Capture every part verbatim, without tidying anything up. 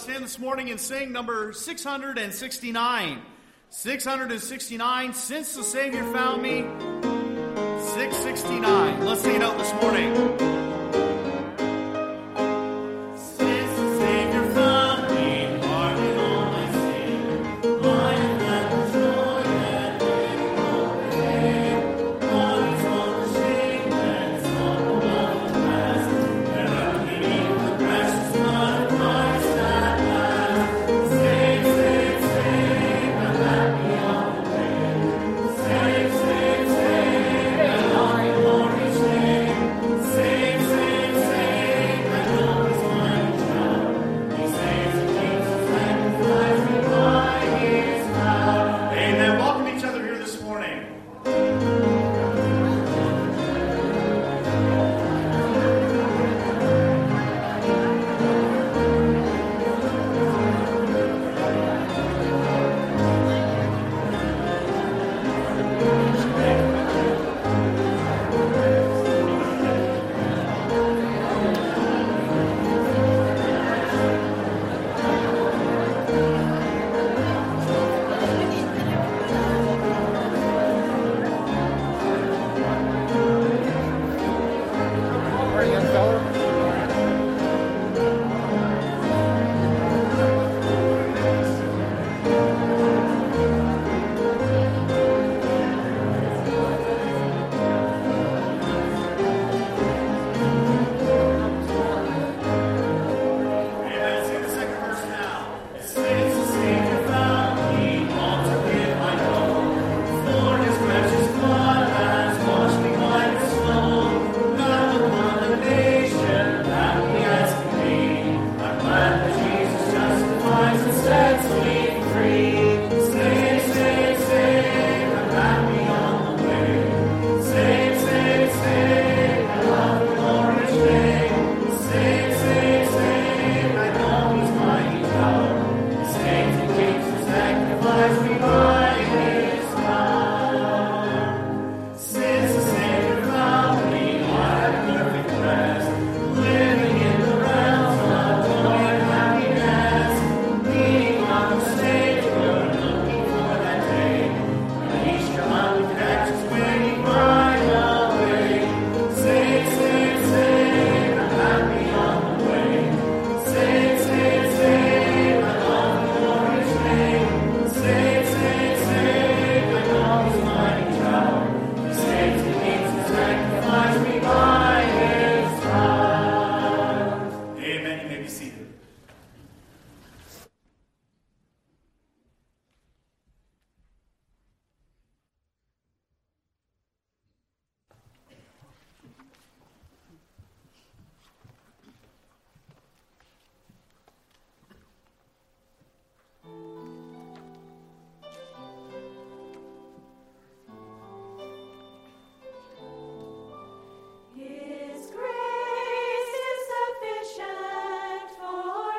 stand this morning and sing number six hundred sixty-nine. six hundred sixty-nine, Since the Savior Found Me, six sixty-nine. Let's sing it out this morning. His grace is sufficient for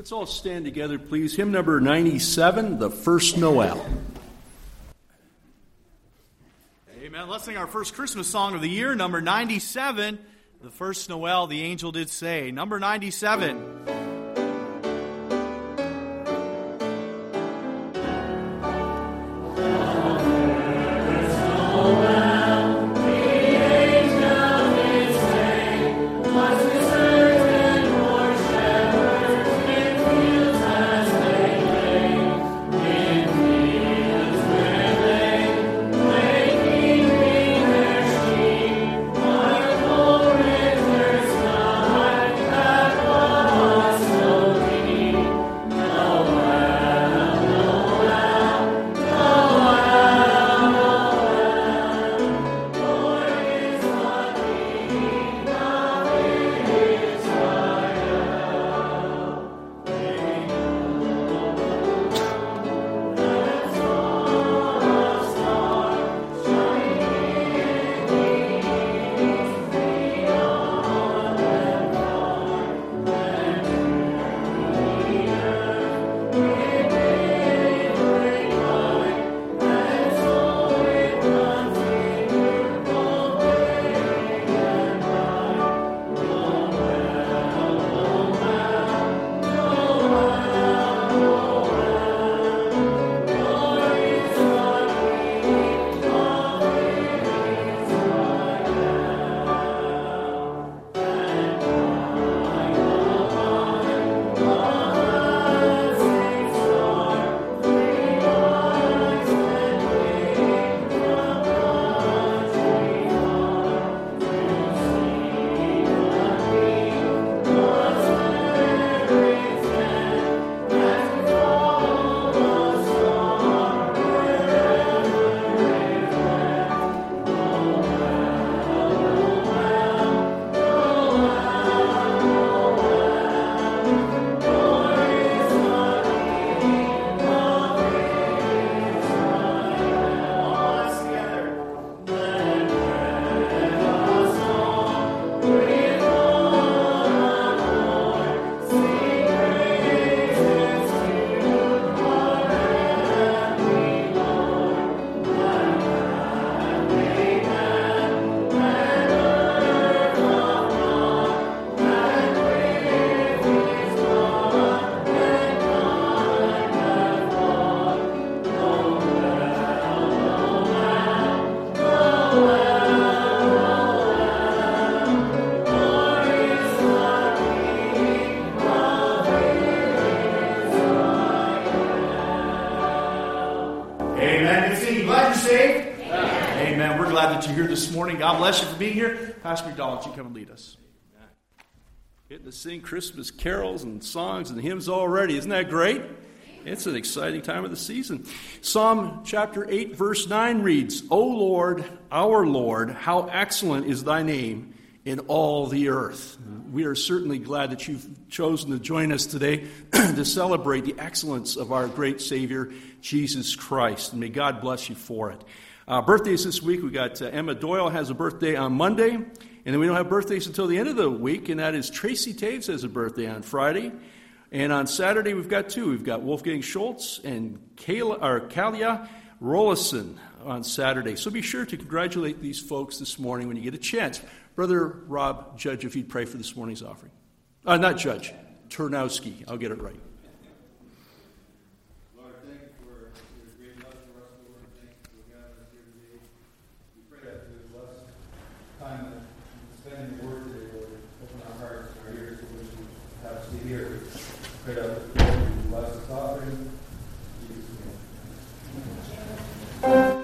Let's all stand together, please. Hymn number ninety-seven, The First Noel. Amen. Let's sing our first Christmas song of the year, number ninety-seven, The First Noel, the angel did say. Number ninety-seven. This morning. God bless you for being here. Pastor McDonald, you come and lead us. Getting to sing Christmas carols and songs and hymns already. Isn't that great? It's an exciting time of the season. Psalm chapter eight, verse nine reads, O Lord, our Lord, how excellent is thy name in all the earth. We are certainly glad that you've chosen to join us today to celebrate the excellence of our great Savior, Jesus Christ. And may God bless you for it. Uh, birthdays this week, we got uh, Emma Doyle has a birthday on Monday, and then we don't have birthdays until the end of the week, and that is Tracy Taves has a birthday on Friday. And on Saturday, we've got two. We've got Wolfgang Schultz and Kayla, or Kalia Rollison on Saturday. So be sure to congratulate these folks this morning when you get a chance. Brother Rob, Judge, if you'd pray for this morning's offering. Uh, not Judge, Turnowski. I'll get it right. Spending the word today, Lord, open our hearts and our ears to what you have us to hear. Pray that the Lord will bless this offering. In Jesus' name.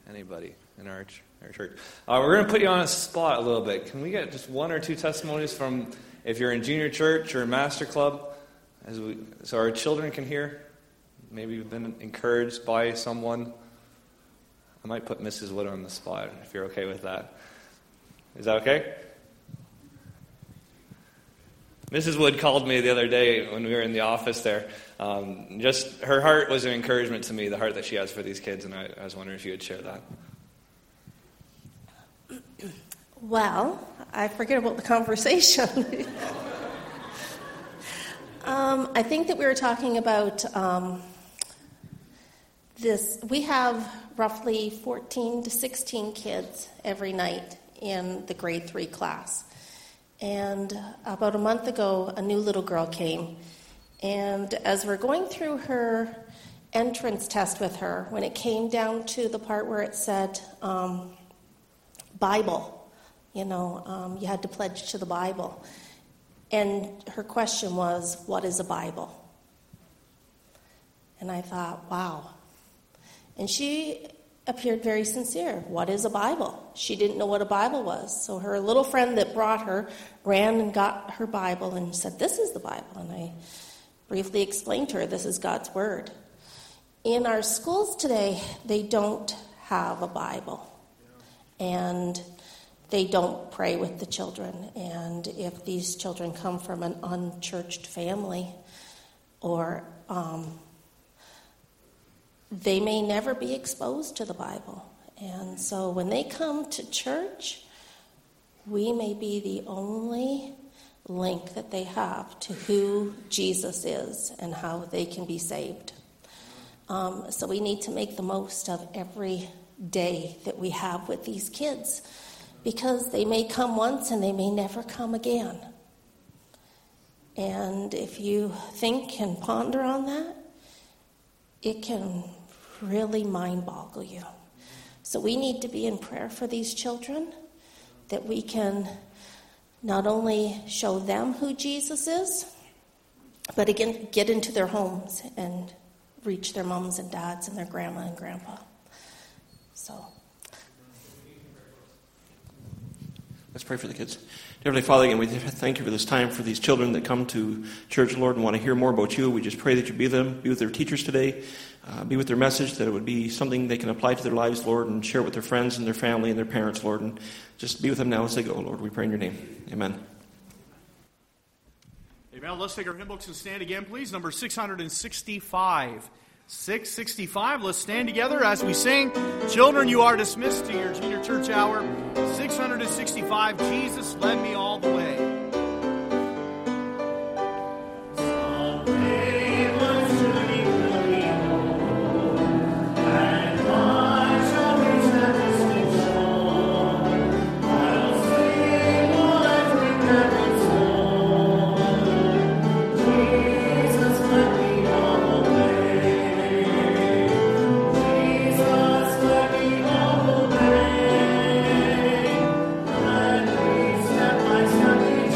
Anybody in our, ch- our church? Uh, we're going to put you on a spot a little bit. Can we get just one or two testimonies from, if you're in junior church or master club, as we, so our children can hear? Maybe you've been encouraged by someone. I might put Missus Wood on the spot, if you're okay with that. Is that okay? Missus Wood called me the other day when we were in the office there. Um, just her heart was an encouragement to me, the heart that she has for these kids, and I, I was wondering if you would share that. Well, I forget about the conversation. um, I think that we were talking about um, this. We have roughly fourteen to sixteen kids every night in the grade three class. And about a month ago, a new little girl came. And as we're going through her entrance test with her, when it came down to the part where it said um, Bible, you know, um, you had to pledge to the Bible. And her question was, what is a Bible? And I thought, wow. And she appeared very sincere. What is a Bible? She didn't know what a Bible was. So her little friend that brought her ran and got her Bible and said, this is the Bible. And I briefly explained to her, this is God's Word. In our schools today, they don't have a Bible. And they don't pray with the children. And if these children come from an unchurched family, or um, they may never be exposed to the Bible. And so when they come to church, we may be the only link that they have to who Jesus is and how they can be saved. Um, so we need to make the most of every day that we have with these kids, because they may come once and they may never come again. And if you think and ponder on that, it can really mind boggle you. So we need to be in prayer for these children, that we can not only show them who Jesus is, but again, get into their homes and reach their moms and dads and their grandma and grandpa. So let's pray for the kids. Heavenly Father, again, we thank you for this time for these children that come to church, Lord, and want to hear more about you. We just pray that you be with them, be with their teachers today, uh, be with their message, that it would be something they can apply to their lives, Lord, and share it with their friends and their family and their parents, Lord, and just be with them now as they go, Lord. We pray in your name. Amen. Amen. Let's take our hymn books and stand again, please. Number six hundred sixty-five. six sixty-five. Let's stand together as we sing. Children, you are dismissed to your junior church hour. six hundred sixty-five. Jesus led me all the way. Step by step.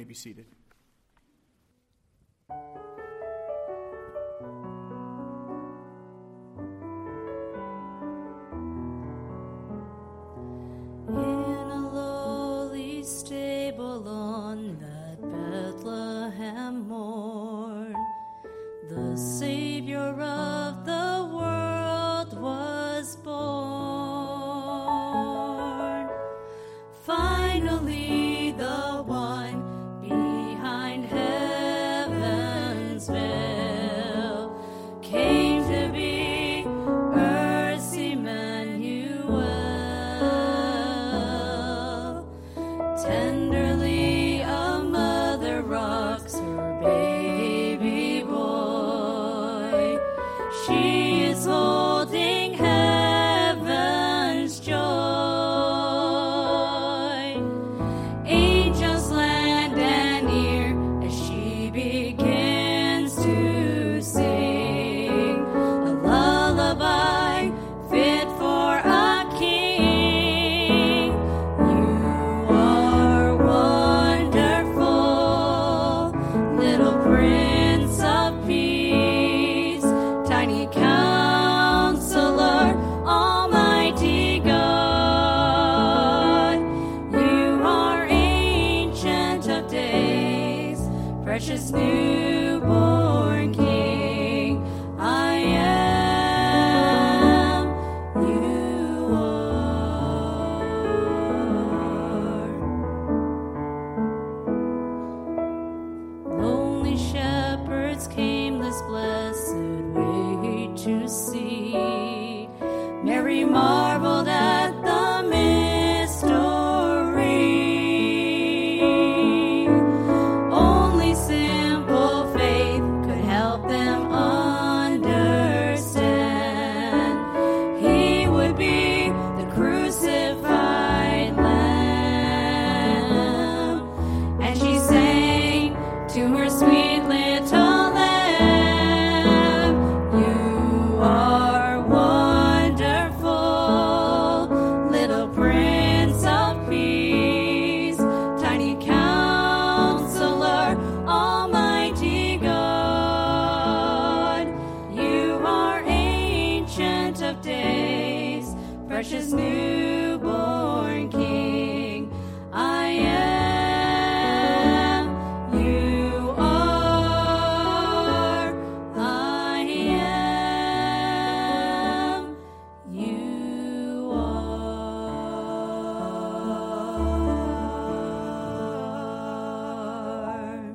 may be seated. In a lowly stable on that Bethlehem morn, the Savior of the world was born. Finally, the one behind heaven's veil came to be earth's Emmanuel. Tenderly a mother rocks her baby boy. She is holding heaven's joy. Angels land and near as she begins to sing a lullaby fit for a king. You are wonderful, little Prince of Peace, tiny Counselor, Almighty God. You are Ancient of Days, precious newborn King. I am, you are. Lonely shepherds came this blessed way to see. Mary marveled at the mystery. Only simple faith could help them understand. He would be the crucified Lamb. And she sang to her sweet little lamb, you are wonderful, little Prince of Peace, tiny Counselor, Almighty God. You are Ancient of Days, precious newborn King. I am, you are. I am, you are.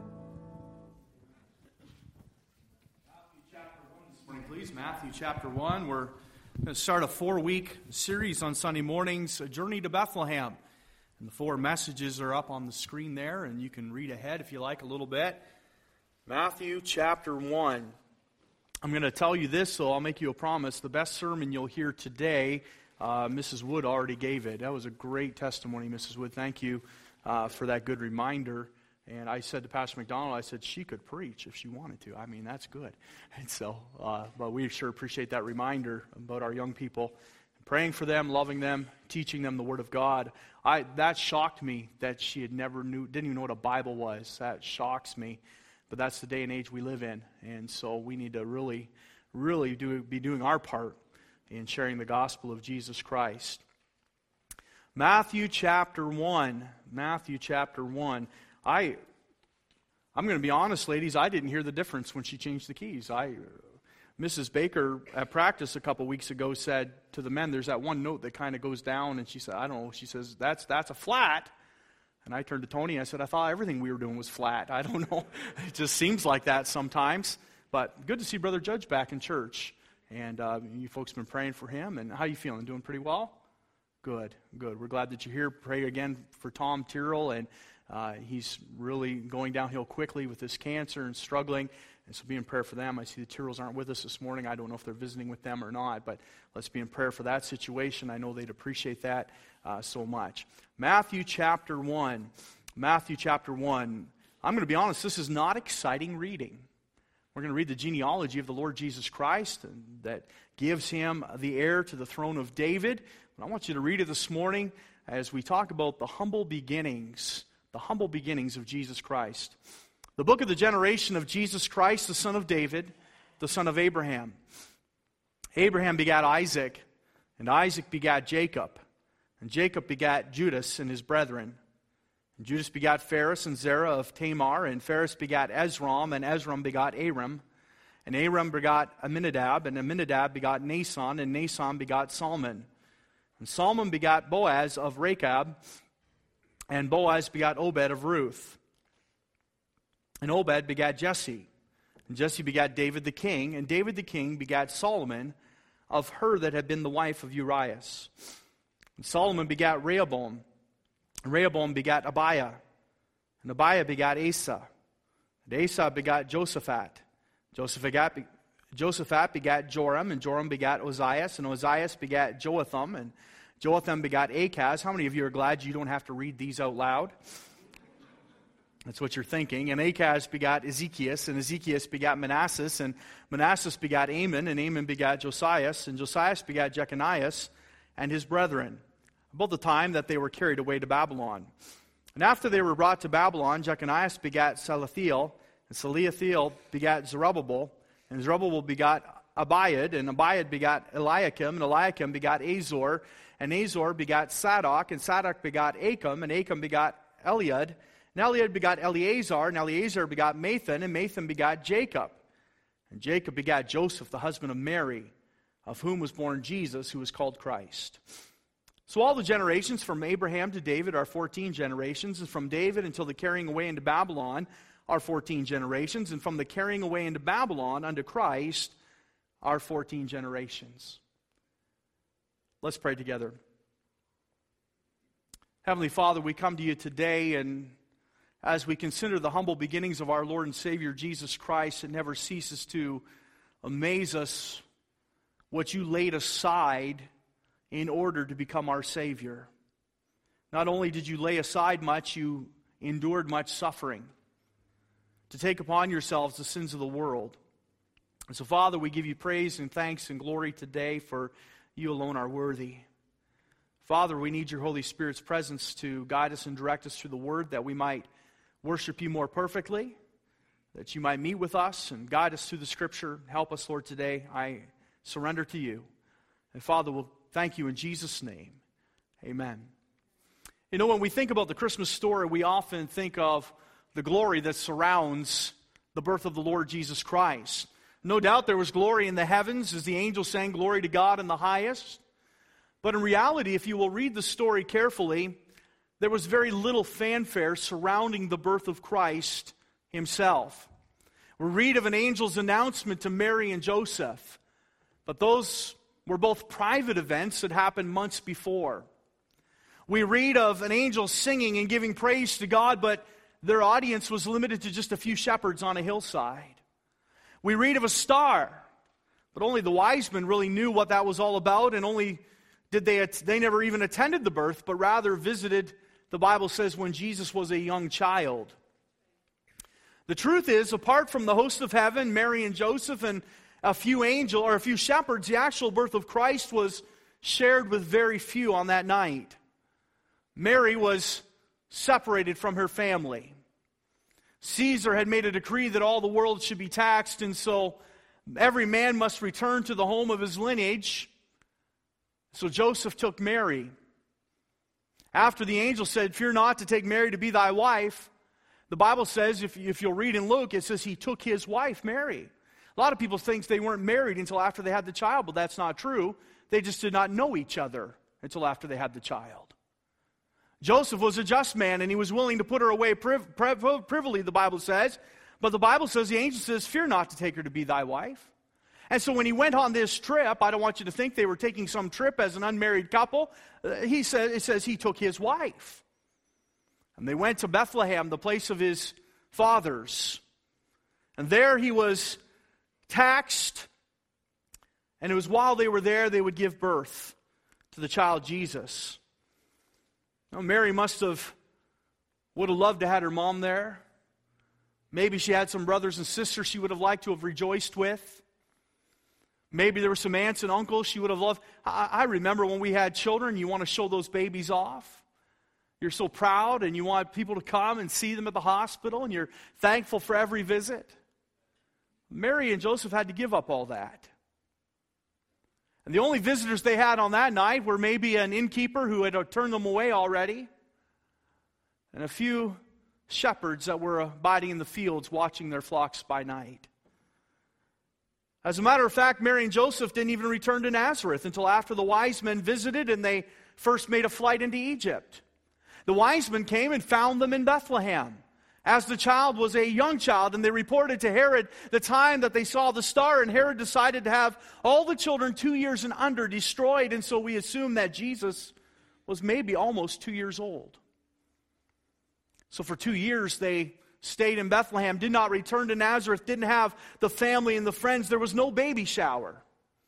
Morning, please. Matthew chapter one. We're going to start a four-week series on Sunday mornings, A Journey to Bethlehem. And the four messages are up on the screen there, and you can read ahead if you like a little bit. Matthew chapter one. I'm going to tell you this, so I'll make you a promise. The best sermon you'll hear today, uh, Missus Wood already gave it. That was a great testimony, Missus Wood. Thank you uh, for that good reminder. And I said to Pastor McDonald, I said she could preach if she wanted to. I mean, that's good. And so, uh, but we sure appreciate that reminder about our young people. Praying for them, loving them, teaching them the Word of God. I that shocked me that she had never knew, didn't even know what a Bible was. That shocks me. But that's the day and age we live in. And so we need to really, really do, be doing our part in sharing the gospel of Jesus Christ. Matthew chapter one. Matthew chapter one. I, I'm going to be honest, ladies, I didn't hear the difference when she changed the keys. I, Missus Baker at practice a couple weeks ago said to the men, there's that one note that kind of goes down, and she said, I don't know, she says, that's that's a flat. And I turned to Tony and I said, I thought everything we were doing was flat. I don't know. It just seems like that sometimes. But good to see Brother Judge back in church. And uh, you folks have been praying for him. And how you feeling? Doing pretty well? Good, good. We're glad that you're here. Pray again for Tom Tyrrell. And uh, he's really going downhill quickly with this cancer and struggling. And so be in prayer for them. I see the Tyrrells aren't with us this morning. I don't know if they're visiting with them or not. But let's be in prayer for that situation. I know they'd appreciate that uh, so much. Matthew chapter one. Matthew chapter one. I'm going to be honest, this is not exciting reading. We're going to read the genealogy of the Lord Jesus Christ and that gives him the heir to the throne of David. But I want you to read it this morning as we talk about the humble beginnings the humble beginnings of Jesus Christ. The book of the generation of Jesus Christ, the son of David, the son of Abraham. Abraham begat Isaac, and Isaac begat Jacob, and Jacob begat Judas and his brethren. And Judas begat Phares and Zerah of Tamar, and Phares begat Ezram, and Ezram begat Aram, and Aram begot Aminadab, and Aminadab begot Nason, and Nason begot Salmon. And Salmon begot Boaz of Rechab, and Boaz begot Obed of Ruth. And Obed begat Jesse, and Jesse begat David the king, and David the king begat Solomon of her that had been the wife of Urias. And Solomon begat Rehoboam, and Rehoboam begat Abiah, and Abiah begat Asa, and Asa begat Josaphat. Joseph begat, Josaphat begat Joram, and Joram begat Ozias, and Ozias begat Joatham, and Joatham begat Achaz. How many of you are glad you don't have to read these out loud? That's what you're thinking. And Achaz begat Ezekias, and Ezekias begat Manassas, and Manassas begat Amon, and Amon begat Josias, and Josias begat Jeconias and his brethren, about the time that they were carried away to Babylon. And after they were brought to Babylon, Jeconias begat Salathiel, and Salathiel begat Zerubbabel, and Zerubbabel begat Abiad, and Abiad begat Eliakim, and Eliakim begat Azor, and Azor begat Sadok, and Sadok begat Achim, and Achim begat Eliad, and Eliad begat Eleazar, and Eleazar begat Mathan, and Mathan begat Jacob. And Jacob begat Joseph, the husband of Mary, of whom was born Jesus, who was called Christ. So all the generations from Abraham to David are fourteen generations, and from David until the carrying away into Babylon are fourteen generations, and from the carrying away into Babylon unto Christ are fourteen generations. Let's pray together. Heavenly Father, we come to you today, and as we consider the humble beginnings of our Lord and Savior Jesus Christ, it never ceases to amaze us what you laid aside in order to become our Savior. Not only did you lay aside much, you endured much suffering to take upon yourselves the sins of the world. And so, Father, we give you praise and thanks and glory today, for you alone are worthy. Father, we need your Holy Spirit's presence to guide us and direct us through the Word, that we might worship you more perfectly, that you might meet with us and guide us through the Scripture. Help us, Lord, today. I surrender to you. And Father, we'll thank you in Jesus' name. Amen. You know, when we think about the Christmas story, we often think of the glory that surrounds the birth of the Lord Jesus Christ. No doubt there was glory in the heavens as the angels sang glory to God in the highest. But in reality, if you will read the story carefully, there was very little fanfare surrounding the birth of Christ himself. We read of an angel's announcement to Mary and Joseph, but those were both private events that happened months before. We read of an angel singing and giving praise to God, but their audience was limited to just a few shepherds on a hillside. We read of a star, but only the wise men really knew what that was all about, and only did they, they never even attended the birth, but rather visited, the Bible says, when Jesus was a young child. The truth is, apart from the host of heaven, Mary and Joseph, and a few angels or a few shepherds, the actual birth of Christ was shared with very few on that night. Mary was separated from her family. Caesar had made a decree that all the world should be taxed, and so every man must return to the home of his lineage. So Joseph took Mary. After the angel said, "Fear not to take Mary to be thy wife," the Bible says, if, if you'll read in Luke, it says he took his wife, Mary. A lot of people think they weren't married until after they had the child, but that's not true. They just did not know each other until after they had the child. Joseph was a just man, and he was willing to put her away priv- priv- privily, the Bible says. But the Bible says, the angel says, "Fear not to take her to be thy wife." And so when he went on this trip, I don't want you to think they were taking some trip as an unmarried couple. Uh, he said, it says he took his wife. And they went to Bethlehem, the place of his fathers. And there he was taxed. And it was while they were there they would give birth to the child Jesus. Now, Mary must have, would have loved to have her mom there. Maybe she had some brothers and sisters she would have liked to have rejoiced with. Maybe there were some aunts and uncles she would have loved. I, I remember when we had children, you want to show those babies off. You're so proud and you want people to come and see them at the hospital, and you're thankful for every visit. Mary and Joseph had to give up all that. And the only visitors they had on that night were maybe an innkeeper who had turned them away already, and a few shepherds that were abiding in the fields watching their flocks by night. As a matter of fact, Mary and Joseph didn't even return to Nazareth until after the wise men visited and they first made a flight into Egypt. The wise men came and found them in Bethlehem, as the child was a young child, and they reported to Herod the time that they saw the star, and Herod decided to have all the children two years and under destroyed, and so we assume that Jesus was maybe almost two years old. So for two years they stayed in Bethlehem, did not return to Nazareth, didn't have the family and the friends. There was no baby shower.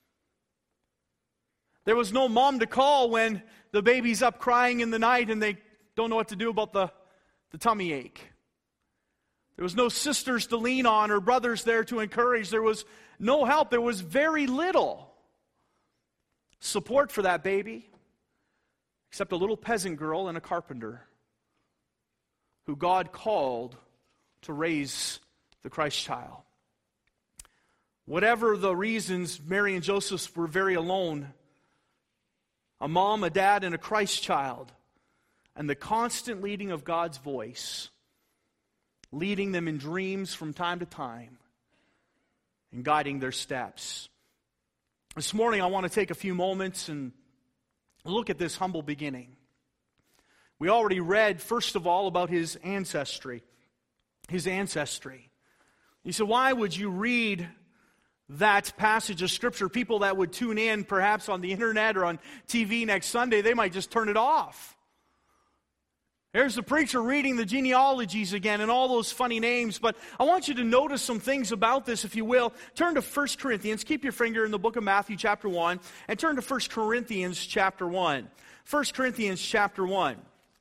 There was no mom to call when the baby's up crying in the night and they don't know what to do about the, the tummy ache. There was no sisters to lean on or brothers there to encourage. There was no help. There was very little support for that baby, except a little peasant girl and a carpenter who God called to raise the Christ child. Whatever the reasons, Mary and Joseph were very alone. A mom, a dad, and a Christ child. And the constant leading of God's voice, leading them in dreams from time to time, and guiding their steps. This morning I want to take a few moments and look at this humble beginning. We already read, first of all, about his ancestry. His ancestry. You said, why would you read that passage of Scripture? People that would tune in perhaps on the internet or on T V next Sunday, they might just turn it off. There's the preacher reading the genealogies again and all those funny names. But I want you to notice some things about this, if you will. Turn to First Corinthians. Keep your finger in the book of Matthew chapter one. And turn to First Corinthians chapter one. First Corinthians chapter one.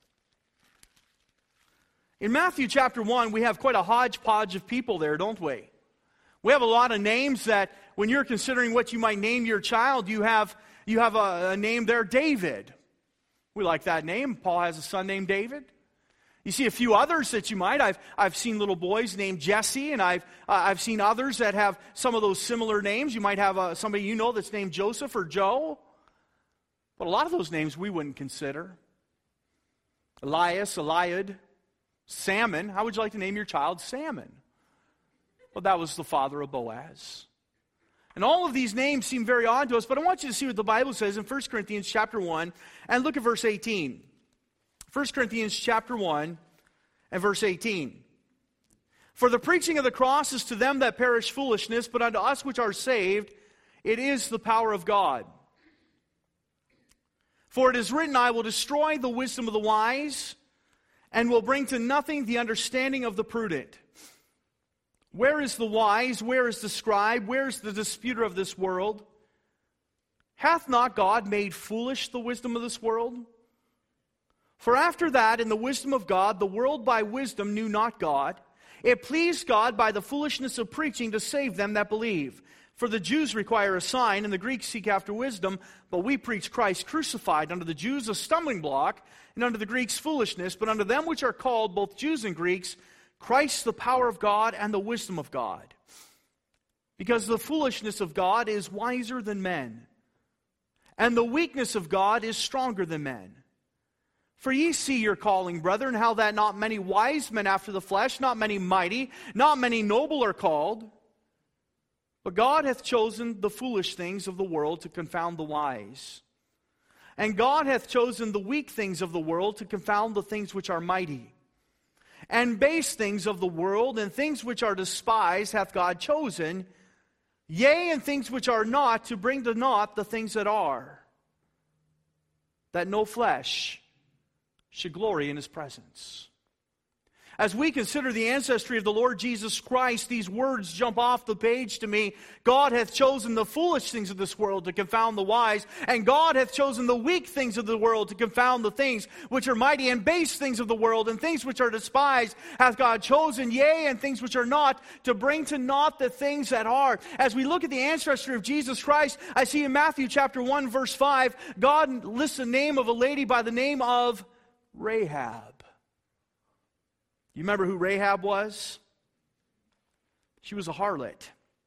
In Matthew chapter one, we have quite a hodgepodge of people there, don't we? We have a lot of names that when you're considering what you might name your child, you have, you have a, a name there, David. We like that name. Paul has a son named David. You see a few others that you might. I've, I've seen little boys named Jesse, and I've, uh, I've seen others that have some of those similar names. You might have uh, somebody you know that's named Joseph or Joe. But a lot of those names we wouldn't consider. Elias, Eliad, Salmon. How would you like to name your child Salmon? Well, that was the father of Boaz. And all of these names seem very odd to us, but I want you to see what the Bible says in First Corinthians chapter one, and look at verse eighteen. First Corinthians chapter one and verse eighteen. For the preaching of the cross is to them that perish foolishness, but unto us which are saved, it is the power of God. For it is written, I will destroy the wisdom of the wise, and will bring to nothing the understanding of the prudent. Where is the wise? Where is the scribe? Where is the disputer of this world? Hath not God made foolish the wisdom of this world? For after that, in the wisdom of God, the world by wisdom knew not God. It pleased God by the foolishness of preaching to save them that believe. For the Jews require a sign, and the Greeks seek after wisdom, but we preach Christ crucified, unto the Jews a stumbling block, and unto the Greeks foolishness, but unto them which are called, both Jews and Greeks, Christ the power of God and the wisdom of God. Because the foolishness of God is wiser than men, and the weakness of God is stronger than men. For ye see your calling, brethren, how that not many wise men after the flesh, not many mighty, not many noble are called. But God hath chosen the foolish things of the world to confound the wise. And God hath chosen the weak things of the world to confound the things which are mighty. And base things of the world and things which are despised hath God chosen, yea, and things which are not, to bring to naught the things that are, that no flesh should glory in his presence. As we consider the ancestry of the Lord Jesus Christ, these words jump off the page to me. God hath chosen the foolish things of this world to confound the wise, and God hath chosen the weak things of the world to confound the things which are mighty, and base things of the world, and things which are despised hath God chosen, yea, and things which are not, to bring to naught the things that are. As we look at the ancestry of Jesus Christ, I see in Matthew chapter one, verse five, God lists the name of a lady by the name of Rahab. You remember who Rahab was? She was a harlot.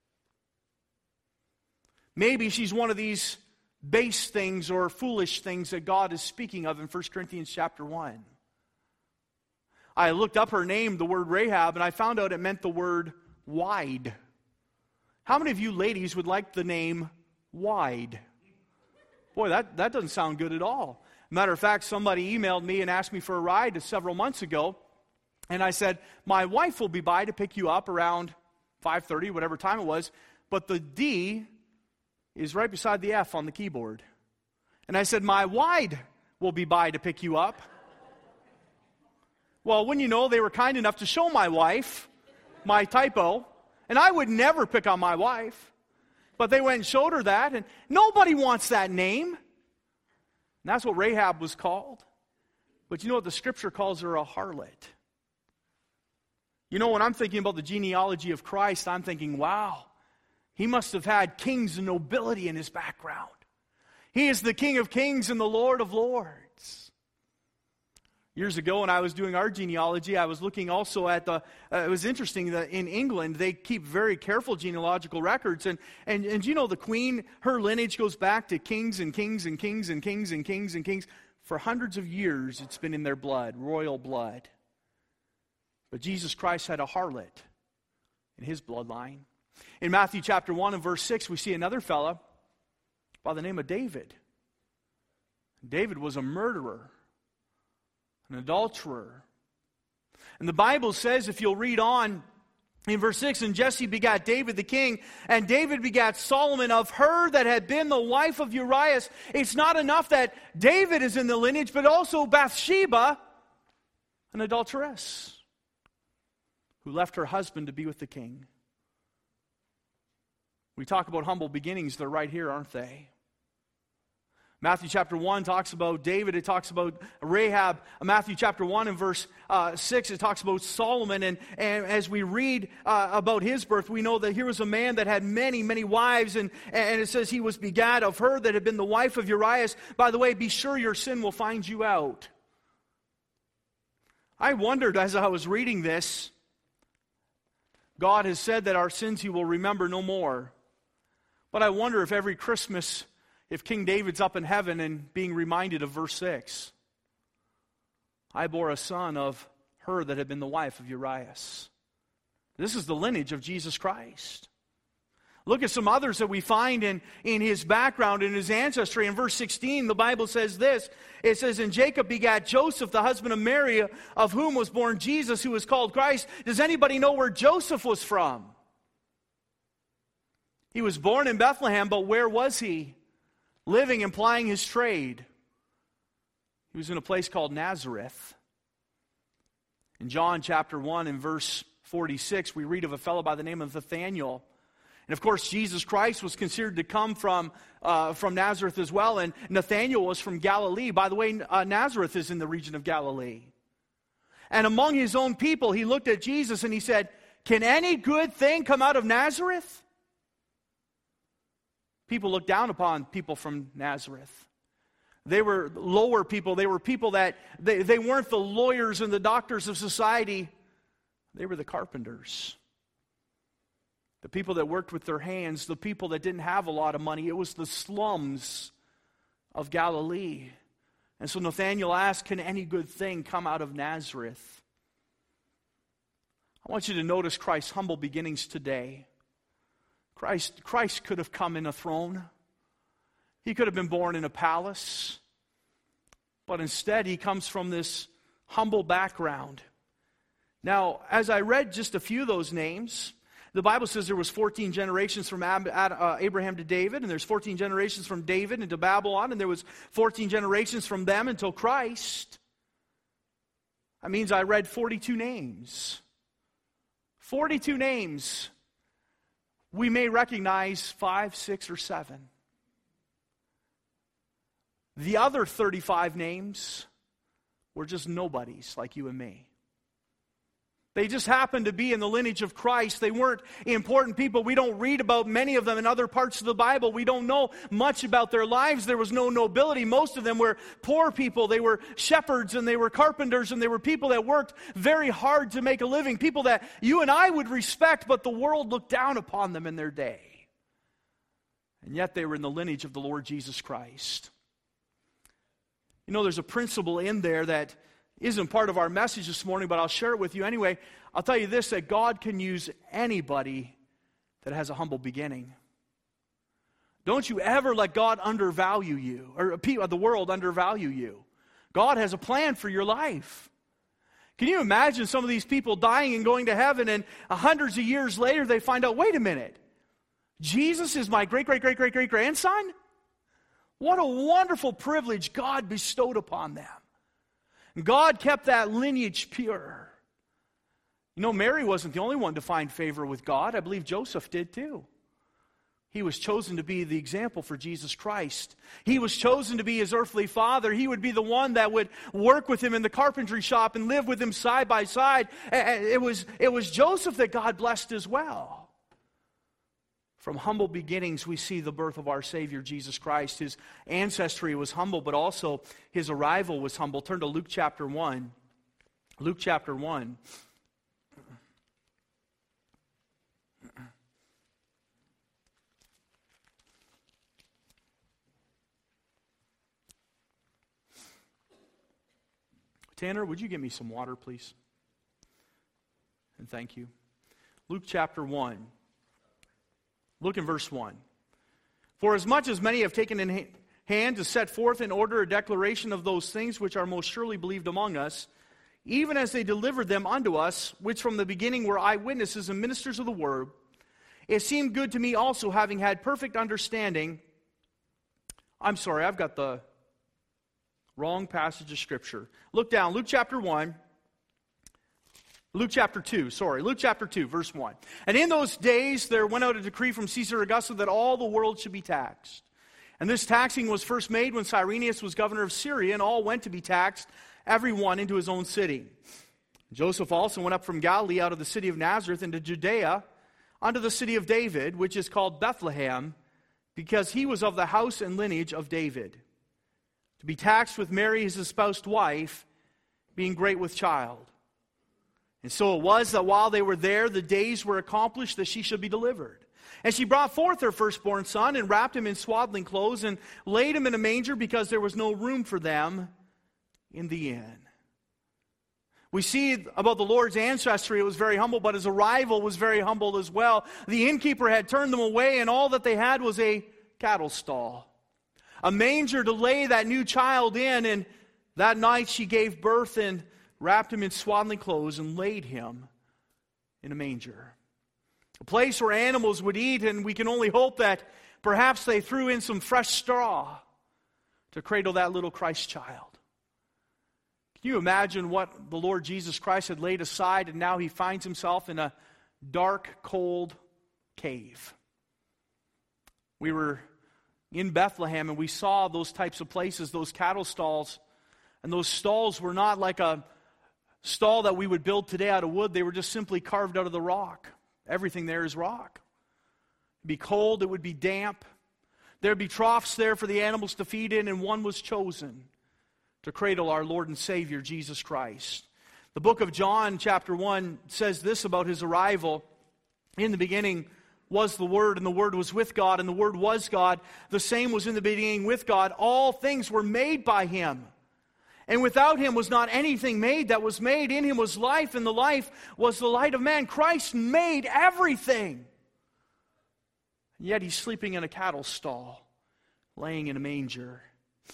Maybe she's one of these base things or foolish things that God is speaking of in First Corinthians chapter one. I looked up her name, the word Rahab, and I found out it meant the word wide. How many of you ladies would like the name Wide? Boy, that, that doesn't sound good at all. Matter of fact, somebody emailed me and asked me for a ride several months ago, and I said, my wife will be by to pick you up around five thirty, whatever time it was, but the D is right beside the F on the keyboard. And I said, my wide will be by to pick you up. Well, when you know, they were kind enough to show my wife my typo, and I would never pick on my wife. But they went and showed her that, and nobody wants that name. And that's what Rahab was called. But you know what? The Scripture calls her a harlot. You know, when I'm thinking about the genealogy of Christ, I'm thinking, wow, he must have had kings and nobility in his background. He is the King of kings and the Lord of lords. Years ago, when I was doing our genealogy, I was looking also at the, uh, it was interesting that in England, they keep very careful genealogical records. And, and, and you know, the Queen, her lineage goes back to kings and kings and kings and kings and kings and kings. For hundreds of years, it's been in their blood, royal blood. But Jesus Christ had a harlot in his bloodline. In Matthew chapter one and verse six, we see another fella by the name of David. David was a murderer, an adulterer. And the Bible says, if you'll read on in verse six, and Jesse begat David the king, and David begat Solomon of her that had been the wife of Urias. It's not enough that David is in the lineage, but also Bathsheba, an adulteress, who left her husband to be with the king. We talk about humble beginnings, they're right here, aren't they? Matthew chapter one talks about David, it talks about Rahab. Matthew chapter one and verse uh, six, it talks about Solomon. And, and as we read uh, about his birth, we know that here was a man that had many, many wives. And, and it says he was begat of her that had been the wife of Urias. By the way, be sure your sin will find you out. I wondered as I was reading this, God has said that our sins he will remember no more. But I wonder if every Christmas, if King David's up in heaven and being reminded of verse six, I bore a son of her that had been the wife of Urias. This is the lineage of Jesus Christ. Look at some others that we find in, in his background, in his ancestry. In verse sixteen, the Bible says this. It says, and Jacob begat Joseph, the husband of Mary, of whom was born Jesus, who was called Christ. Does anybody know where Joseph was from? He was born in Bethlehem, but where was he? Living and plying his trade. He was in a place called Nazareth. In John chapter one and verse forty-six, we read of a fellow by the name of Nathanael. And of course, Jesus Christ was considered to come from, uh, from Nazareth as well. And Nathanael was from Galilee. By the way, uh, Nazareth is in the region of Galilee. And among his own people, he looked at Jesus and he said, can any good thing come out of Nazareth? People looked down upon people from Nazareth. They were lower people. They were people that, they, they weren't the lawyers and the doctors of society. They were the carpenters. The people that worked with their hands, the people that didn't have a lot of money. It was the slums of Galilee. And so Nathanael asked, can any good thing come out of Nazareth? I want you to notice Christ's humble beginnings today. Christ, Christ could have come in a throne. He could have been born in a palace. But instead, he comes from this humble background. Now, as I read just a few of those names, the Bible says there was fourteen generations from Ab, uh, Abraham to David, and there's fourteen generations from David into Babylon, and there was fourteen generations from them until Christ. That means I read forty-two names. forty-two names. We may recognize five, six, or seven. The other thirty-five names were just nobodies like you and me. They just happened to be in the lineage of Christ. They weren't important people. We don't read about many of them in other parts of the Bible. We don't know much about their lives. There was no nobility. Most of them were poor people. They were shepherds and they were carpenters and they were people that worked very hard to make a living. People that you and I would respect, but the world looked down upon them in their day. And yet they were in the lineage of the Lord Jesus Christ. You know, there's a principle in there that isn't part of our message this morning, but I'll share it with you anyway. I'll tell you this, that God can use anybody that has a humble beginning. Don't you ever let God undervalue you, or the world undervalue you. God has a plan for your life. Can you imagine some of these people dying and going to heaven, and hundreds of years later they find out, wait a minute, Jesus is my great, great, great, great, great grandson? What a wonderful privilege God bestowed upon them. God kept that lineage pure. You know, Mary wasn't the only one to find favor with God. I believe Joseph did too. He was chosen to be the example for Jesus Christ. He was chosen to be his earthly father. He would be the one that would work with him in the carpentry shop and live with him side by side. It was, it was Joseph that God blessed as well. From humble beginnings, we see the birth of our Savior, Jesus Christ. His ancestry was humble, but also his arrival was humble. Turn to Luke chapter one. Luke chapter one. Tanner, would you give me some water, please? And thank you. Luke chapter one. Look in verse one. For as much as many have taken in hand to set forth in order a declaration of those things which are most surely believed among us, even as they delivered them unto us, which from the beginning were eyewitnesses and ministers of the word, it seemed good to me also, having had perfect understanding. I'm sorry, I've got the wrong passage of Scripture. Look down, Luke chapter one. Luke chapter two, sorry, Luke chapter two, verse one. And in those days there went out a decree from Caesar Augustus that all the world should be taxed. And this taxing was first made when Cyrenius was governor of Syria, and all went to be taxed, every one into his own city. Joseph also went up from Galilee out of the city of Nazareth into Judea, unto the city of David, which is called Bethlehem, because he was of the house and lineage of David, to be taxed with Mary his espoused wife, being great with child. And so it was that while they were there, the days were accomplished that she should be delivered. And she brought forth her firstborn son, and wrapped him in swaddling clothes, and laid him in a manger, because there was no room for them in the inn. We see about the Lord's ancestry, it was very humble, but his arrival was very humble as well. The innkeeper had turned them away, and all that they had was a cattle stall, a manger to lay that new child in. And that night she gave birth, and wrapped him in swaddling clothes, and laid him in a manger. A place where animals would eat, and we can only hope that perhaps they threw in some fresh straw to cradle that little Christ child. Can you imagine what the Lord Jesus Christ had laid aside, and now he finds himself in a dark, cold cave? We were in Bethlehem, and we saw those types of places, those cattle stalls, and those stalls were not like a stall that we would build today out of wood. They were just simply carved out of the rock. Everything there is rock. It'd be cold, it would be damp. There'd be troughs there for the animals to feed in, and one was chosen to cradle our Lord and Savior, Jesus Christ. The book of John, chapter one, says this about his arrival. In the beginning was the Word, and the Word was with God, and the Word was God. The same was in the beginning with God. All things were made by him. And without him was not anything made that was made. In him was life, and the life was the light of man. Christ made everything. And yet he's sleeping in a cattle stall, laying in a manger.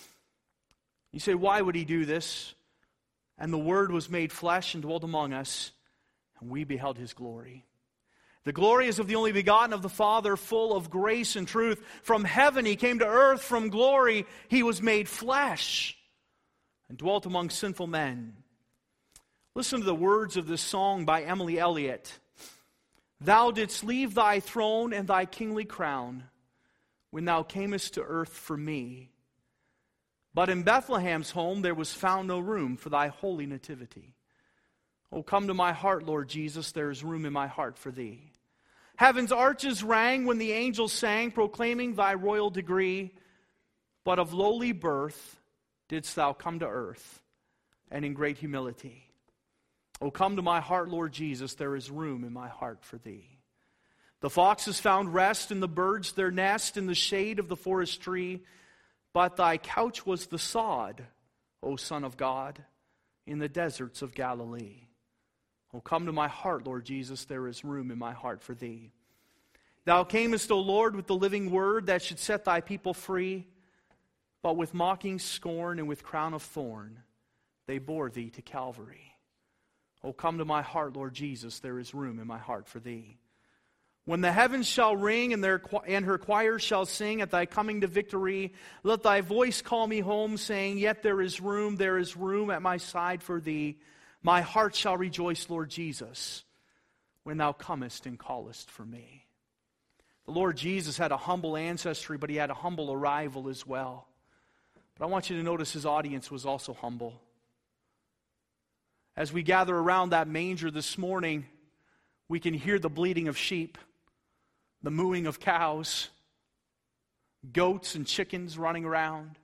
You say, why would he do this? And the Word was made flesh and dwelt among us, and we beheld his glory. The glory is of the only begotten of the Father, full of grace and truth. From heaven he came to earth. From glory he was made flesh and dwelt among sinful men. Listen to the words of this song by Emily Elliott. Thou didst leave thy throne and thy kingly crown when thou camest to earth for me. But in Bethlehem's home there was found no room for thy holy nativity. Oh, come to my heart, Lord Jesus, there is room in my heart for thee. Heaven's arches rang when the angels sang, proclaiming thy royal degree. But of lowly birth didst thou come to earth, and in great humility. Oh, come to my heart, Lord Jesus, there is room in my heart for thee. The foxes found rest, and the birds their nest in the shade of the forest tree. But thy couch was the sod, O Son of God, in the deserts of Galilee. Oh, come to my heart, Lord Jesus, there is room in my heart for thee. Thou camest, O Lord, with the living word that should set thy people free. But with mocking scorn and with crown of thorn, they bore thee to Calvary. Oh, come to my heart, Lord Jesus, there is room in my heart for thee. When the heavens shall ring and, their, and her choirs shall sing at thy coming to victory, let thy voice call me home, saying, yet there is room, there is room at my side for thee. My heart shall rejoice, Lord Jesus, when thou comest and callest for me. The Lord Jesus had a humble ancestry, but he had a humble arrival as well. But I want you to notice his audience was also humble. As we gather around that manger this morning, we can hear the bleating of sheep, the mooing of cows, goats and chickens running around.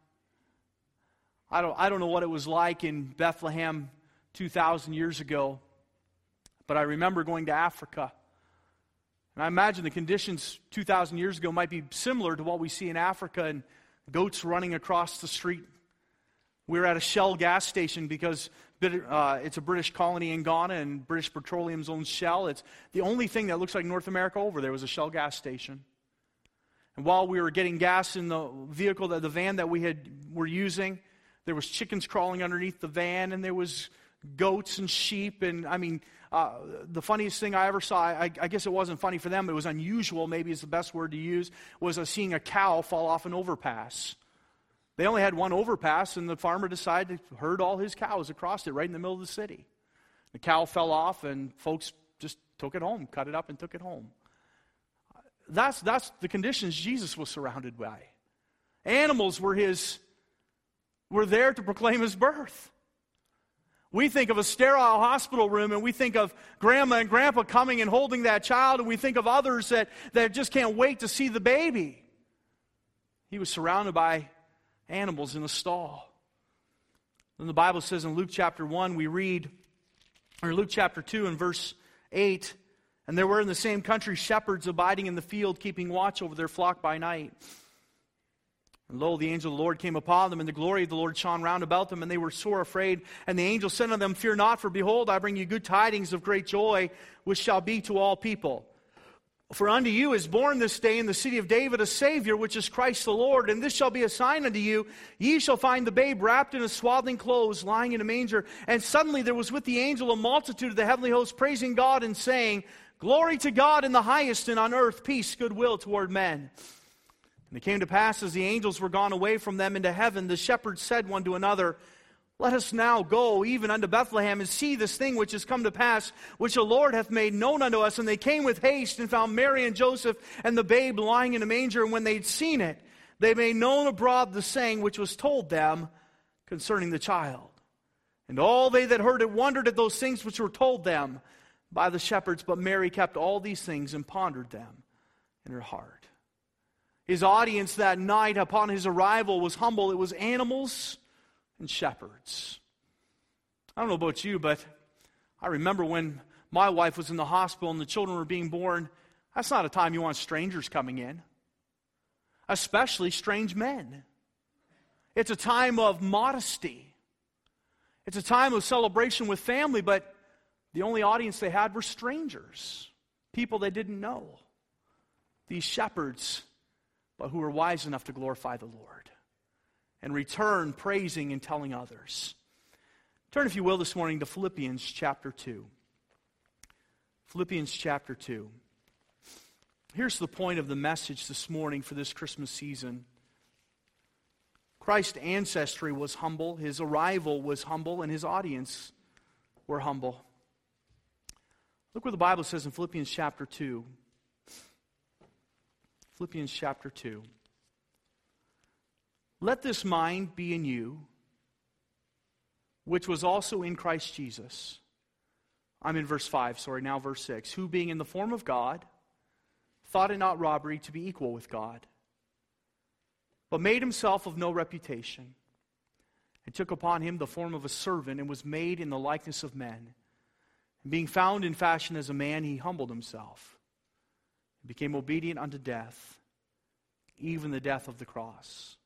I don't, I don't know what it was like in Bethlehem two thousand years ago, but I remember going to Africa. And I imagine the conditions two thousand years ago might be similar to what we see in Africa, and goats running across the street. We were at a Shell gas station because uh, it's a British colony in Ghana, and British Petroleum's owns Shell. It's the only thing that looks like North America over there was a Shell gas station. And while we were getting gas in the vehicle, that the van that we had were using, there was chickens crawling underneath the van, and there was goats and sheep. And I mean, uh, the funniest thing I ever saw, I, I guess it wasn't funny for them, it was unusual, maybe is the best word to use, was uh, seeing a cow fall off an overpass. They only had one overpass, and the farmer decided to herd all his cows across it right in the middle of the city. The cow fell off, and folks just took it home, cut it up and took it home. That's, that's the conditions Jesus was surrounded by. Animals were his, were there to proclaim his birth. We think of a sterile hospital room, and we think of grandma and grandpa coming and holding that child, and we think of others that, that just can't wait to see the baby. He was surrounded by animals in a stall. Then the Bible says in Luke chapter one, we read, or Luke chapter two and verse eight, and there were in the same country shepherds abiding in the field, keeping watch over their flock by night. And lo, the angel of the Lord came upon them, and the glory of the Lord shone round about them, and they were sore afraid. And the angel said unto them, fear not, for behold, I bring you good tidings of great joy, which shall be to all people. For unto you is born this day in the city of David a Savior, which is Christ the Lord. And this shall be a sign unto you, ye shall find the babe wrapped in a swaddling clothes, lying in a manger. And suddenly there was with the angel a multitude of the heavenly hosts, praising God and saying, glory to God in the highest, and on earth peace, goodwill toward men. And it came to pass, as the angels were gone away from them into heaven, the shepherds said one to another, let us now go even unto Bethlehem, and see this thing which is come to pass, which the Lord hath made known unto us. And they came with haste, and found Mary and Joseph, and the babe lying in a manger. And when they had seen it, they made known abroad the saying which was told them concerning the child. And all they that heard it wondered at those things which were told them by the shepherds. But Mary kept all these things, and pondered them in her heart. His audience that night upon his arrival was humble. It was animals and shepherds. I don't know about you, but I remember when my wife was in the hospital and the children were being born. That's not a time you want strangers coming in, especially strange men. It's a time of modesty. It's a time of celebration with family, but the only audience they had were strangers, people they didn't know. These shepherds, but who were wise enough to glorify the Lord and return praising and telling others. Turn, if you will, this morning to Philippians chapter two. Philippians chapter two. Here's the point of the message this morning for this Christmas season. Christ's ancestry was humble, his arrival was humble, and his audience were humble. Look what the Bible says in Philippians chapter two. Philippians chapter two. Let this mind be in you, which was also in Christ Jesus, I'm in verse five, sorry, now verse six. Who being in the form of God, thought it not robbery to be equal with God, but made himself of no reputation, and took upon him the form of a servant, and was made in the likeness of men. And being found in fashion as a man, he humbled himself, and became obedient unto death, even the death of the cross.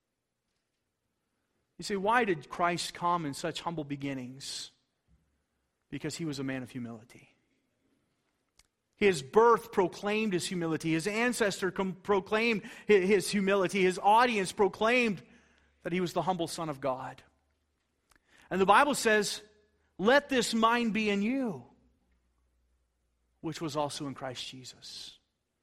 You say, why did Christ come in such humble beginnings? Because he was a man of humility. His birth proclaimed his humility. His ancestor com- proclaimed his humility. His audience proclaimed that he was the humble Son of God. And the Bible says, let this mind be in you, which was also in Christ Jesus.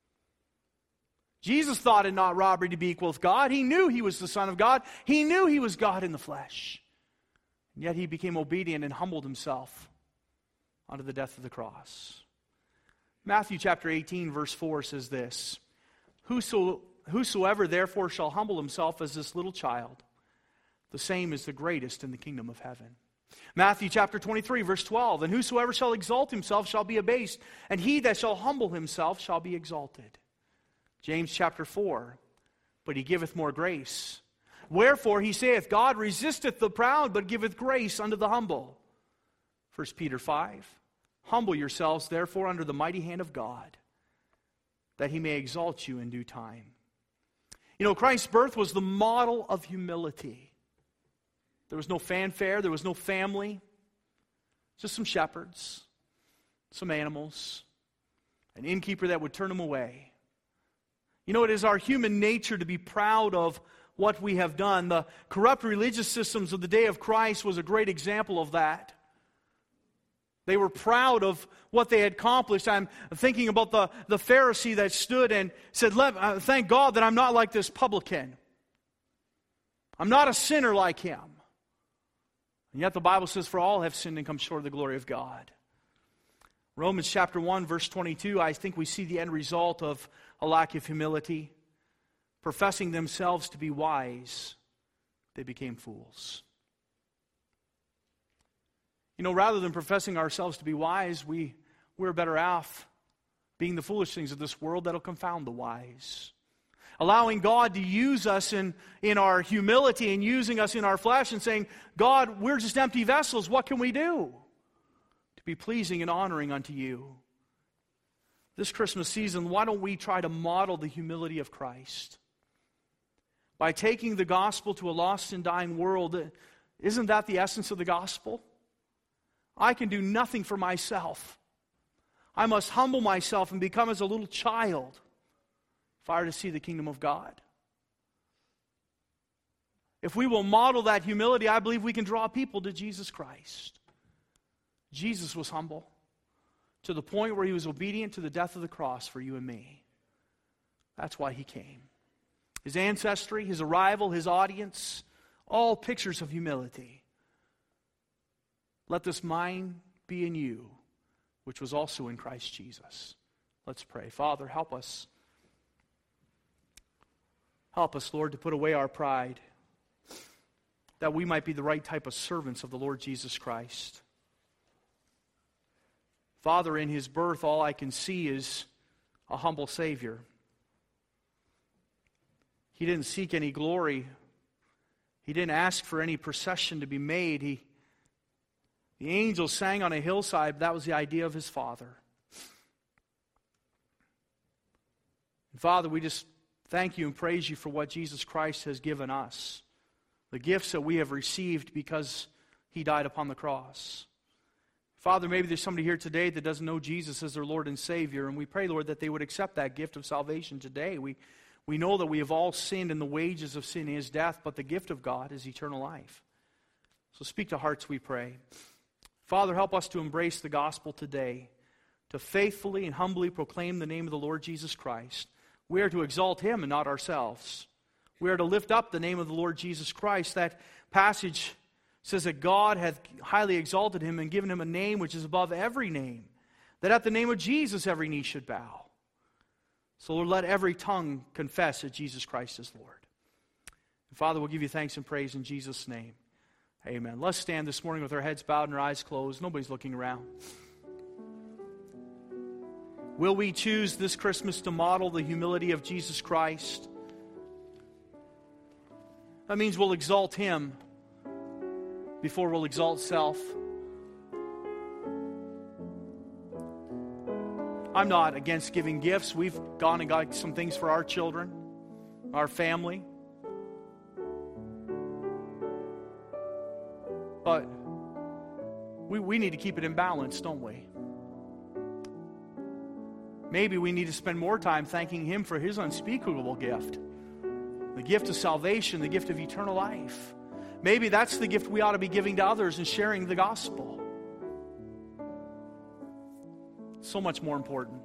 Jesus thought it not robbery to be equal with God. He knew he was the Son of God. He knew he was God in the flesh. And yet he became obedient and humbled himself unto the death of the cross. Matthew chapter eighteen, verse four says this, Whoso, Whosoever therefore shall humble himself as this little child, the same is the greatest in the kingdom of heaven. Matthew chapter twenty-three, verse twelve, And whosoever shall exalt himself shall be abased, and he that shall humble himself shall be exalted. James chapter four, But he giveth more grace. Wherefore he saith, God resisteth the proud, but giveth grace unto the humble. First Peter five, Humble yourselves therefore under the mighty hand of God, that he may exalt you in due time. You know, Christ's birth was the model of humility. There was no fanfare, there was no family, just some shepherds, some animals, an innkeeper that would turn them away. You know, it is our human nature to be proud of what we have done. The corrupt religious systems of the day of Christ was a great example of that. They were proud of what they had accomplished. I'm thinking about the, the Pharisee that stood and said, thank God that I'm not like this publican. I'm not a sinner like him. And yet the Bible says, for all have sinned and come short of the glory of God. Romans chapter one, verse twenty-two, I think we see the end result of a lack of humility. Professing themselves to be wise, they became fools. You know, rather than professing ourselves to be wise, we, we're better off being the foolish things of this world that'll confound the wise. Allowing God to use us in, in our humility and using us in our flesh and saying, God, we're just empty vessels. What can we do to be pleasing and honoring unto you? This Christmas season, why don't we try to model the humility of Christ? By taking the gospel to a lost and dying world, isn't that the essence of the gospel? I can do nothing for myself. I must humble myself and become as a little child if I are to see the kingdom of God. If we will model that humility, I believe we can draw people to Jesus Christ. Jesus was humble to the point where he was obedient to the death of the cross for you and me. That's why he came. His ancestry, his arrival, his audience, all pictures of humility. Let this mind be in you, which was also in Christ Jesus. Let's pray. Father, help us. Help us, Lord, to put away our pride, that we might be the right type of servants of the Lord Jesus Christ. Father, in his birth, all I can see is a humble Savior. He didn't seek any glory. He didn't ask for any procession to be made. He The angels sang on a hillside. That was the idea of his Father. And Father, we just thank you and praise you for what Jesus Christ has given us. The gifts that we have received because he died upon the cross. Father, maybe there's somebody here today that doesn't know Jesus as their Lord and Savior. And we pray, Lord, that they would accept that gift of salvation today. We, we know that we have all sinned and the wages of sin is death, but the gift of God is eternal life. So speak to hearts, we pray. Father, help us to embrace the gospel today, to faithfully and humbly proclaim the name of the Lord Jesus Christ. We are to exalt him and not ourselves. We are to lift up the name of the Lord Jesus Christ. That passage says that God hath highly exalted him and given him a name which is above every name, that at the name of Jesus every knee should bow. So Lord, let every tongue confess that Jesus Christ is Lord. And Father, we'll give you thanks and praise in Jesus' name. Amen. Let's stand this morning with our heads bowed and our eyes closed. Nobody's looking around. Will we choose this Christmas to model the humility of Jesus Christ? That means we'll exalt Him before we'll exalt self. I'm not against giving gifts. We've gone and got some things for our children, our family. But we, we need to keep it in balance, don't we? Maybe we need to spend more time thanking Him for His unspeakable gift. The gift of salvation, the gift of eternal life. Maybe that's the gift we ought to be giving to others and sharing the gospel. So much more important.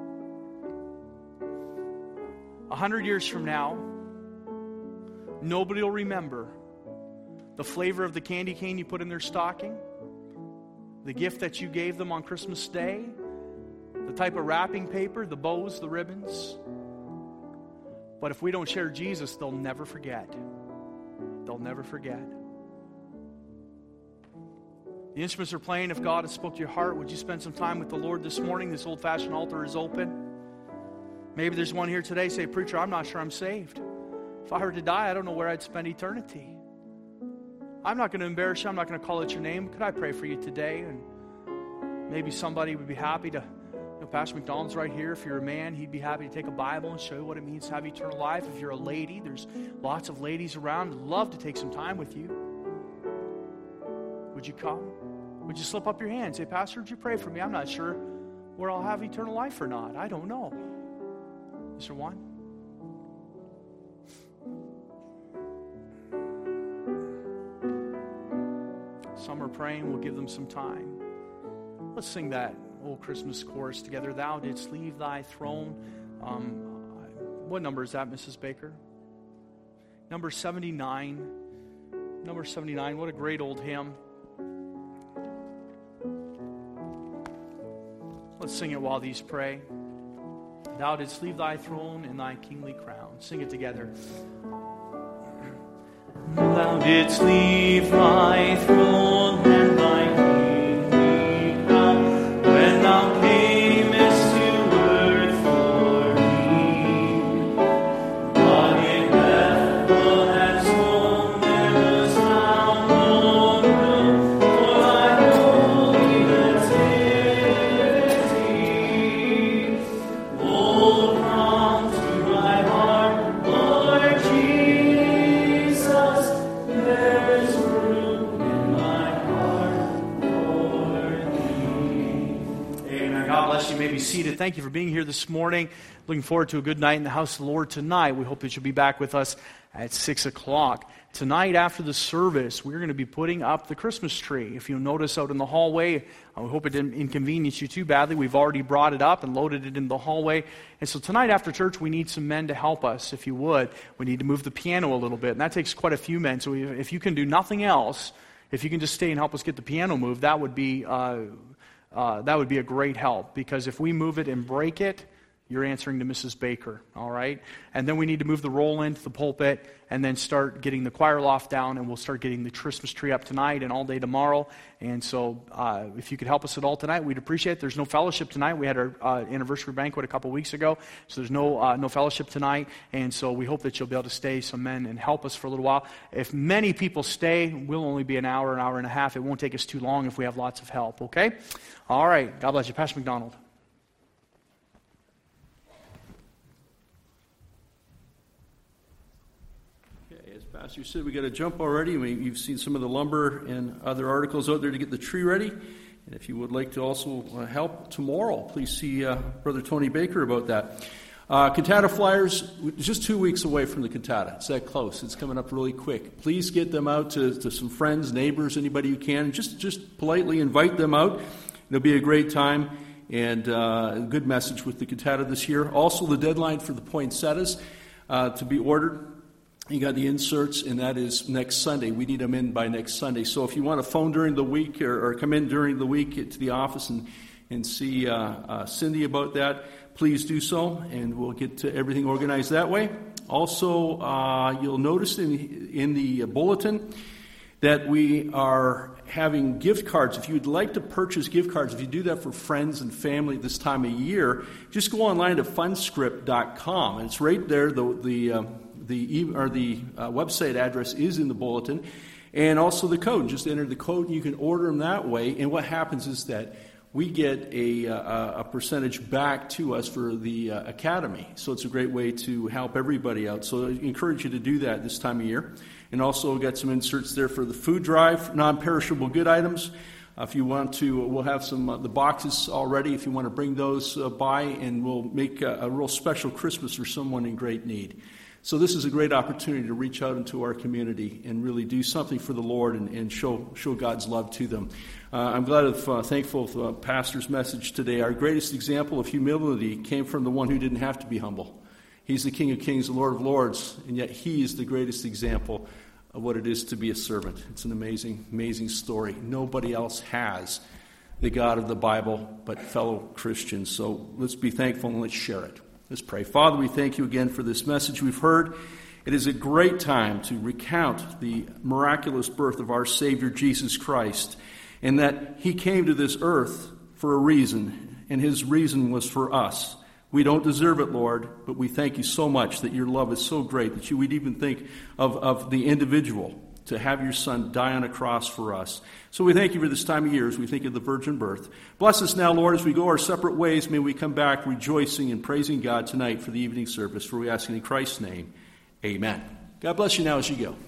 A hundred years from now, nobody will remember the flavor of the candy cane you put in their stocking, the gift that you gave them on Christmas Day, the type of wrapping paper, the bows, the ribbons. But if we don't share Jesus, they'll never forget. They'll never forget. The instruments are playing. If God has spoke to your heart, would you spend some time with the Lord this morning? This old-fashioned altar is open. Maybe there's one here today, say, preacher, I'm not sure I'm saved. If I were to die, I don't know where I'd spend eternity. I'm not going to embarrass you. I'm not going to call out your name. Could I pray for you today? And maybe somebody would be happy to, you know, Pastor McDonald's right here. If you're a man, he'd be happy to take a Bible and show you what it means to have eternal life. If you're a lady, there's lots of ladies around. I'd love to take some time with you. Would you come? Would you slip up your hand and say, Pastor, would you pray for me? I'm not sure where I'll have eternal life or not. I don't know. Is there one? Some are praying. We'll give them some time. Let's sing that old Christmas chorus together. Thou didst leave thy throne. Um, what number is that, Missus Baker? Number seventy-nine. Number seventy-nine. What a great old hymn. Let's sing it while these pray. Thou didst leave thy throne and thy kingly crown. Sing it together. Thou didst leave thy throne and thy kingly crown when thou camest to earth for me. God in Bethlehem had sworn there was found no room for thy holy nativity. Oh, come to my heart, Lord Jesus. There is room in my heart for thee. Amen. God bless you. You may be seated. Thank you for being here this morning. Looking forward to a good night in the house of the Lord tonight. We hope that you'll be back with us at six o'clock. Tonight after the service, we're going to be putting up the Christmas tree. If you'll notice out in the hallway, I hope it didn't inconvenience you too badly. We've already brought it up and loaded it in the hallway. And so tonight after church, we need some men to help us, if you would. We need to move the piano a little bit, and that takes quite a few men. So if you can do nothing else, if you can just stay and help us get the piano moved, that would be uh, uh, that would be a great help. Because if we move it and break it, you're answering to Missus Baker, all right? And then we need to move the roll into the pulpit and then start getting the choir loft down, and we'll start getting the Christmas tree up tonight and all day tomorrow. And so uh, if you could help us at all tonight, we'd appreciate it. There's no fellowship tonight. We had our uh, anniversary banquet a couple weeks ago, so there's no uh, no fellowship tonight. And so we hope that you'll be able to stay, some men, and help us for a little while. If many people stay, we'll only be an hour, an hour and a half. It won't take us too long if we have lots of help, okay? All right. God bless you. Pastor McDonald. Pastor said we got to jump already. We, you've seen some of the lumber and other articles out there to get the tree ready. And if you would like to also uh, help tomorrow, please see uh, Brother Tony Baker about that. Uh, cantata flyers, just two weeks away from the cantata. It's that close. It's coming up really quick. Please get them out to, to some friends, neighbors, anybody you can. Just, just politely invite them out. It'll be a great time and uh, a good message with the cantata this year. Also, the deadline for the poinsettias uh, to be ordered. You got the inserts, and that is next Sunday. We need them in by next Sunday. So if you want to phone during the week or, or come in during the week to the office and, and see uh, uh, Cindy about that, please do so, and we'll get to everything organized that way. Also, uh, you'll notice in, in the bulletin that we are having gift cards. If you would like to purchase gift cards, if you do that for friends and family this time of year, just go online to fundscript dot com. And it's right there. The the uh, the e- or the uh, website address is in the bulletin, and also the code. Just enter the code, and you can order them that way. And what happens is that we get a, a, a percentage back to us for the uh, academy. So it's a great way to help everybody out. So I encourage you to do that this time of year. And also we've got some inserts there for the food drive, non-perishable good items. Uh, if you want to, we'll have some uh, the boxes already if you want to bring those uh, by, and we'll make a, a real special Christmas for someone in great need. So this is a great opportunity to reach out into our community and really do something for the Lord and, and show show God's love to them. Uh, I'm glad of, uh, thankful for uh, Pastor's message today. Our greatest example of humility came from the one who didn't have to be humble. He's the King of Kings, the Lord of Lords, and yet he is the greatest example of what it is to be a servant. It's an amazing, amazing story. Nobody else has the God of the Bible but fellow Christians. So let's be thankful and let's share it. Let's pray. Father, we thank you again for this message we've heard. It is a great time to recount the miraculous birth of our Savior, Jesus Christ, and that he came to this earth for a reason, and his reason was for us. We don't deserve it, Lord, but we thank you so much that your love is so great that you would even think of, of the individual to have your Son die on a cross for us. So we thank you for this time of year as we think of the virgin birth. Bless us now, Lord, as we go our separate ways. May we come back rejoicing and praising God tonight for the evening service, for we ask in Christ's name. Amen. God bless you now as you go.